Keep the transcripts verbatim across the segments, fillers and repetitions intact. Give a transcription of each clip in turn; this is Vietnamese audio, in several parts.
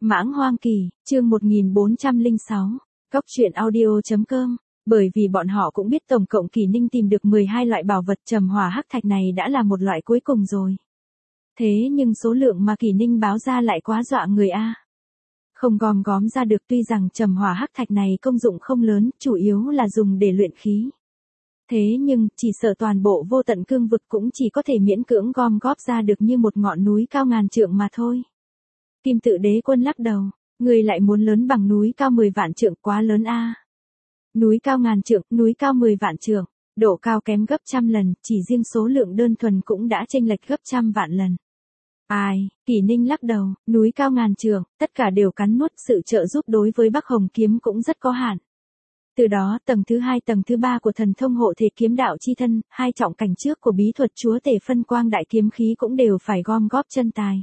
Mãng Hoang Kỳ, chương một nghìn bốn trăm lẻ sáu, Cốc truyện audio chấm com. Bởi vì bọn họ cũng biết tổng cộng Kỳ Ninh tìm được mười hai loại bảo vật trầm hỏa hắc thạch này đã là một loại cuối cùng rồi. Thế nhưng số lượng mà Kỳ Ninh báo ra lại quá dọa người a. Không gom góm ra được, tuy rằng trầm hỏa hắc thạch này công dụng không lớn, chủ yếu là dùng để luyện khí. Thế nhưng, chỉ sợ toàn bộ vô tận cương vực cũng chỉ có thể miễn cưỡng gom góp ra được như một ngọn núi cao ngàn trượng mà thôi. Kim Tự Đế Quân lắc đầu, người lại muốn lớn bằng núi cao mười vạn trượng, quá lớn a. Núi cao ngàn trượng, núi cao mười vạn trượng, độ cao kém gấp trăm lần, chỉ riêng số lượng đơn thuần cũng đã chênh lệch gấp trăm vạn lần. Ai, Kỳ Ninh lắc đầu, núi cao ngàn trượng, tất cả đều cắn nuốt, sự trợ giúp đối với Bắc Hồng kiếm cũng rất có hạn. Từ đó, tầng thứ hai tầng thứ ba của thần thông hộ thể kiếm đạo chi thân, hai trọng cảnh trước của bí thuật chúa tể phân quang đại kiếm khí cũng đều phải gom góp chân tài.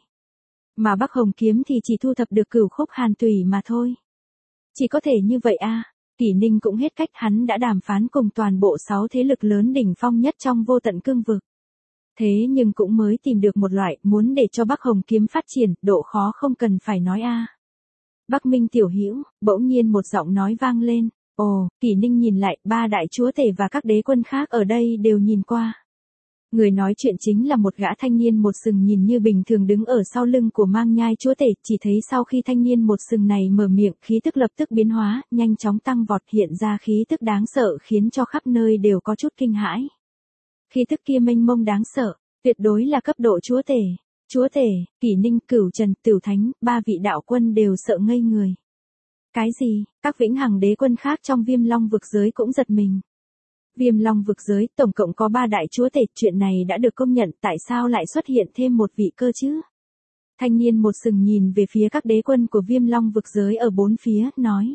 Mà Bắc Hồng kiếm thì chỉ thu thập được cửu khúc hàn tùy mà thôi. Chỉ có thể như vậy a. À. Kỳ Ninh cũng hết cách, hắn đã đàm phán cùng toàn bộ sáu thế lực lớn đỉnh phong nhất trong vô tận cương vực. Thế nhưng cũng mới tìm được một loại, muốn để cho Bắc Hồng kiếm phát triển, độ khó không cần phải nói a. À. Bắc Minh tiểu hữu, bỗng nhiên một giọng nói vang lên. Ồ, Kỳ Ninh nhìn lại, ba đại chúa tể và các đế quân khác ở đây đều nhìn qua. Người nói chuyện chính là một gã thanh niên một sừng nhìn như bình thường đứng ở sau lưng của Mang Nhai chúa tể, chỉ thấy sau khi thanh niên một sừng này mở miệng, khí tức lập tức biến hóa, nhanh chóng tăng vọt, hiện ra khí tức đáng sợ khiến cho khắp nơi đều có chút kinh hãi. Khí tức kia mênh mông đáng sợ, tuyệt đối là cấp độ chúa tể. Chúa tể, Kỳ Ninh, Cửu Trần, Tửu Thánh, ba vị đạo quân đều sợ ngây người. Cái gì? Các vĩnh hằng đế quân khác trong Viêm Long vực giới cũng giật mình. Viêm Long vực giới tổng cộng có ba đại chúa tể, chuyện này đã được công nhận, tại sao lại xuất hiện thêm một vị cơ chứ? Thanh niên một sừng nhìn về phía các đế quân của Viêm Long vực giới ở bốn phía, nói.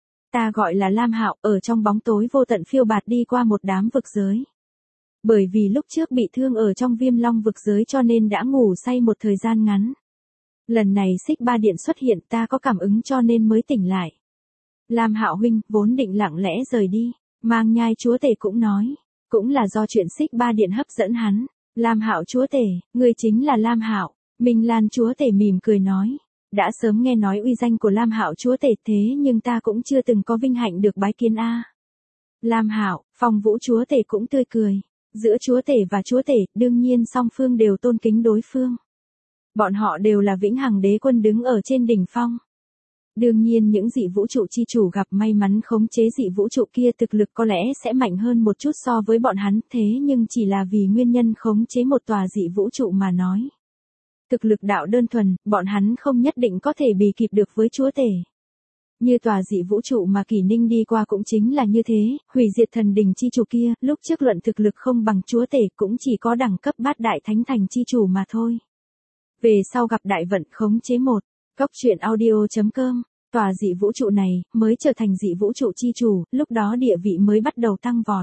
Ta gọi là Lam Hạo, ở trong bóng tối vô tận phiêu bạt đi qua một đám vực giới. Bởi vì lúc trước bị thương ở trong Viêm Long vực giới cho nên đã ngủ say một thời gian ngắn. Lần này Xích Ba Điện xuất hiện, ta có cảm ứng cho nên mới tỉnh lại. Lam Hạo huynh vốn định lặng lẽ rời đi. Mang Nhai chúa tể cũng nói, cũng là do chuyện Xích Ba Điện hấp dẫn hắn. Lam Hạo chúa tể, ngươi chính là Lam Hạo. Minh Lan chúa tể mỉm cười nói, đã sớm nghe nói uy danh của Lam Hạo chúa tể, thế nhưng ta cũng chưa từng có vinh hạnh được bái kiến a. Lam Hạo, Phong Vũ chúa tể cũng tươi cười, giữa chúa tể và chúa tể, đương nhiên song phương đều tôn kính đối phương. Bọn họ đều là vĩnh hằng đế quân đứng ở trên đỉnh phong. Đương nhiên những dị vũ trụ chi chủ gặp may mắn khống chế dị vũ trụ kia thực lực có lẽ sẽ mạnh hơn một chút so với bọn hắn, thế nhưng chỉ là vì nguyên nhân khống chế một tòa dị vũ trụ mà nói. Thực lực đạo đơn thuần, bọn hắn không nhất định có thể bì kịp được với chúa tể. Như tòa dị vũ trụ mà Kỳ Ninh đi qua cũng chính là như thế, hủy diệt thần đình chi chủ kia, lúc trước luận thực lực không bằng chúa tể cũng chỉ có đẳng cấp bát đại thánh thành chi chủ mà thôi. Về sau gặp đại vận khống chế một, Cốc truyện audio chấm com. Tòa dị vũ trụ này, mới trở thành dị vũ trụ chi chủ, lúc đó địa vị mới bắt đầu tăng vọt.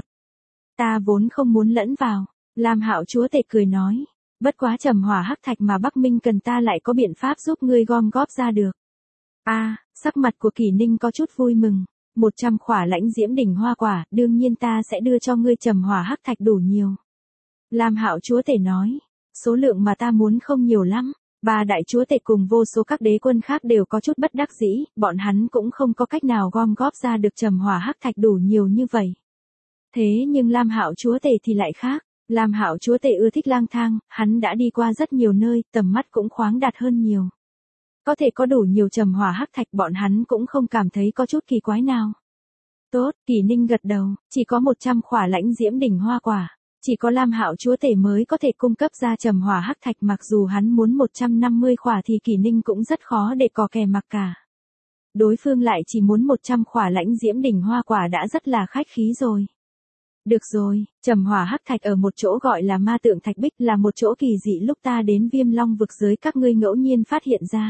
Ta vốn không muốn lẫn vào, Lam Hạo chúa tể cười nói, bất quá trầm hỏa hắc thạch mà Bắc Minh cần ta lại có biện pháp giúp ngươi gom góp ra được. A, à, sắc mặt của Kỳ Ninh có chút vui mừng, một trăm khỏa lãnh diễm đỉnh hoa quả, đương nhiên ta sẽ đưa cho ngươi trầm hỏa hắc thạch đủ nhiều. Lam Hạo chúa tể nói, số lượng mà ta muốn không nhiều lắm. Ba đại chúa tể cùng vô số các đế quân khác đều có chút bất đắc dĩ, bọn hắn cũng không có cách nào gom góp ra được trầm hỏa hắc thạch đủ nhiều như vậy. Thế nhưng Lam Hạo chúa tể thì lại khác, Lam Hạo chúa tể ưa thích lang thang, hắn đã đi qua rất nhiều nơi, tầm mắt cũng khoáng đạt hơn nhiều. Có thể có đủ nhiều trầm hỏa hắc thạch bọn hắn cũng không cảm thấy có chút kỳ quái nào. Tốt, Kỳ Ninh gật đầu, chỉ có một trăm khỏa lãnh diễm đỉnh hoa quả. Chỉ có Lam Hạo chúa tể mới có thể cung cấp ra trầm hỏa hắc thạch, mặc dù hắn muốn một trăm năm mươi khỏa thì Kỳ Ninh cũng rất khó để cò kè mặc cả. Đối phương lại chỉ muốn một trăm khỏa lãnh diễm đỉnh hoa quả đã rất là khách khí rồi. Được rồi, trầm hỏa hắc thạch ở một chỗ gọi là Ma Tượng Thạch Bích, là một chỗ kỳ dị lúc ta đến Viêm Long vực giới các ngươi ngẫu nhiên phát hiện ra.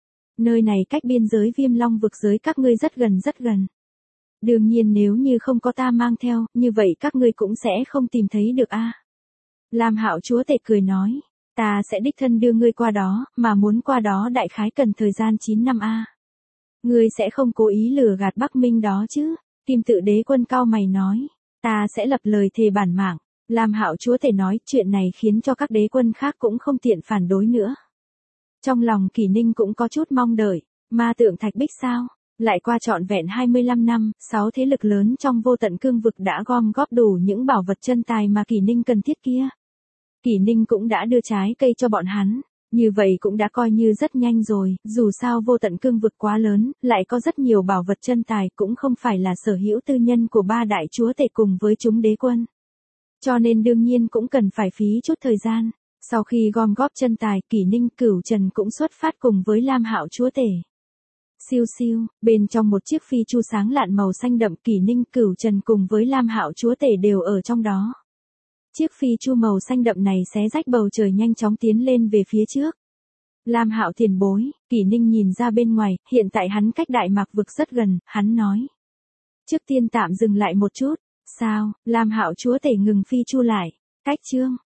Nơi này cách biên giới Viêm Long vực giới các ngươi rất gần rất gần. Đương nhiên nếu như không có ta mang theo, như vậy các ngươi cũng sẽ không tìm thấy được a. À. Lam Hạo chúa tể cười nói, ta sẽ đích thân đưa ngươi qua đó, mà muốn qua đó đại khái cần thời gian chín năm a. À. Ngươi sẽ không cố ý lừa gạt Bắc Minh đó chứ? Kim Tự Đế Quân cau mày nói, ta sẽ lập lời thề bản mạng. Lam Hạo chúa tể nói, chuyện này khiến cho các đế quân khác cũng không tiện phản đối nữa. Trong lòng Kỳ Ninh cũng có chút mong đợi. Ma tượng thạch bích sao? Lại qua trọn vẹn hai mươi lăm năm, sáu thế lực lớn trong vô tận cương vực đã gom góp đủ những bảo vật chân tài mà Kỷ Ninh cần thiết kia. Kỷ Ninh cũng đã đưa trái cây cho bọn hắn. Như vậy cũng đã coi như rất nhanh rồi, dù sao vô tận cương vực quá lớn, lại có rất nhiều bảo vật chân tài cũng không phải là sở hữu tư nhân của ba đại chúa tể cùng với chúng đế quân. Cho nên đương nhiên cũng cần phải phí chút thời gian. Sau khi gom góp chân tài, Kỷ Ninh Cửu Trần cũng xuất phát cùng với Lam Hạo chúa tể. Siêu siêu, bên trong một chiếc phi chu sáng lạn màu xanh đậm, Kỷ Ninh Cửu Trần cùng với Lam Hạo chúa tể đều ở trong đó. Chiếc phi chu màu xanh đậm này xé rách bầu trời nhanh chóng tiến lên về phía trước. Lam Hạo tiền bối, Kỷ Ninh nhìn ra bên ngoài, hiện tại hắn cách Đại Mạc vực rất gần, hắn nói. Trước tiên tạm dừng lại một chút. Sao? Lam Hạo chúa tể ngừng phi chu lại. Cách chương